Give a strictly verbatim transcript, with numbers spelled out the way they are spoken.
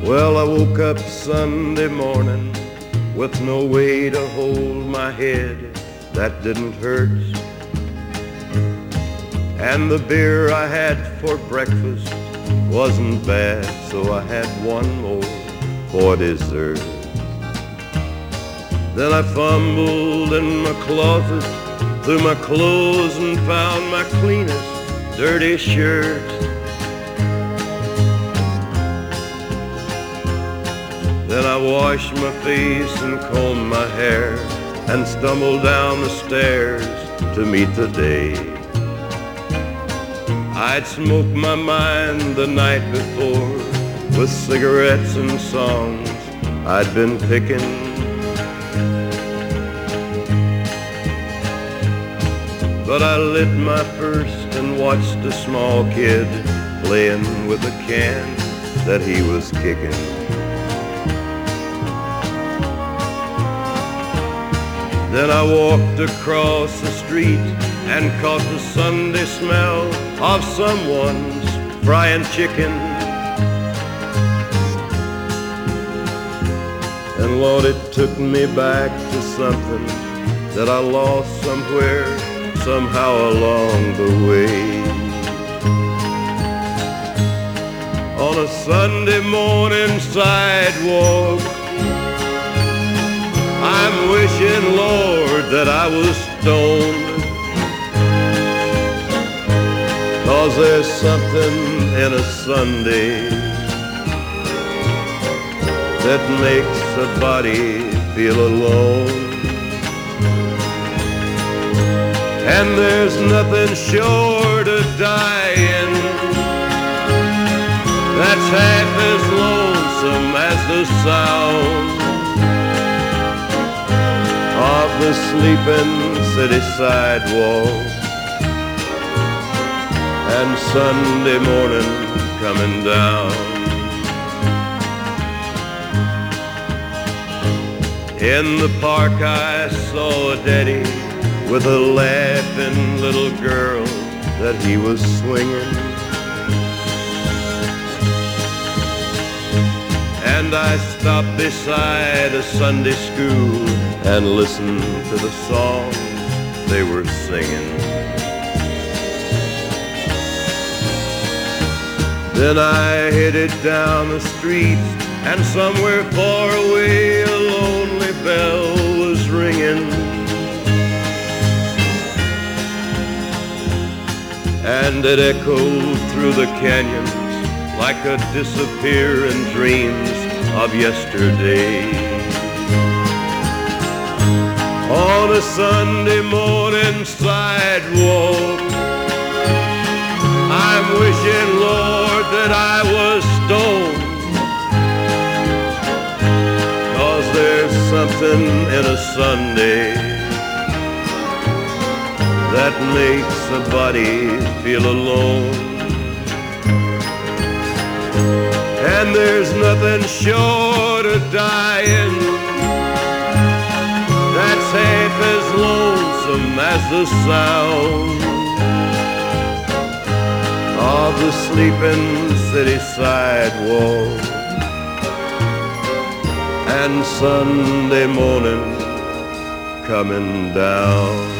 Well, I woke up Sunday morning with no way to hold my head that didn't hurt. And the beer I had for breakfast wasn't bad, so I had one more for dessert. Then I fumbled in my closet through my clothes and found my cleanest dirty shirt. Then I washed my face and combed my hair and stumbled down the stairs to meet the day. I'd smoked my mind the night before with cigarettes and songs I'd been picking. But I lit my first and watched a small kid playing with a can that he was kicking. Then I walked across the street and caught the Sunday smell of someone's frying chicken. And Lord, it took me back to something that I lost somewhere, somehow along the way. On a Sunday morning sidewalk, I'm wishing, Lord, that I was stoned, 'cause there's something in a Sunday that makes a body feel alone. And there's nothing short of dying that's half as lonesome as the sound of the sleeping city sidewalk and Sunday morning coming down. In the park I saw a daddy with a laughing little girl that he was swinging. And I stopped beside a Sunday school and listened to the songs they were singing. Then I headed down the street, and somewhere far away a lonely bell was ringing. And it echoed through the canyons like a disappearing dreams of yesterday. On a Sunday morning sidewalk, I'm wishing, Lord, that I was stoned, 'cause there's something in a Sunday that makes a body feel alone. And there's nothing short of dying that's half as lonesome as the sound of the sleeping city sidewalk and Sunday morning coming down.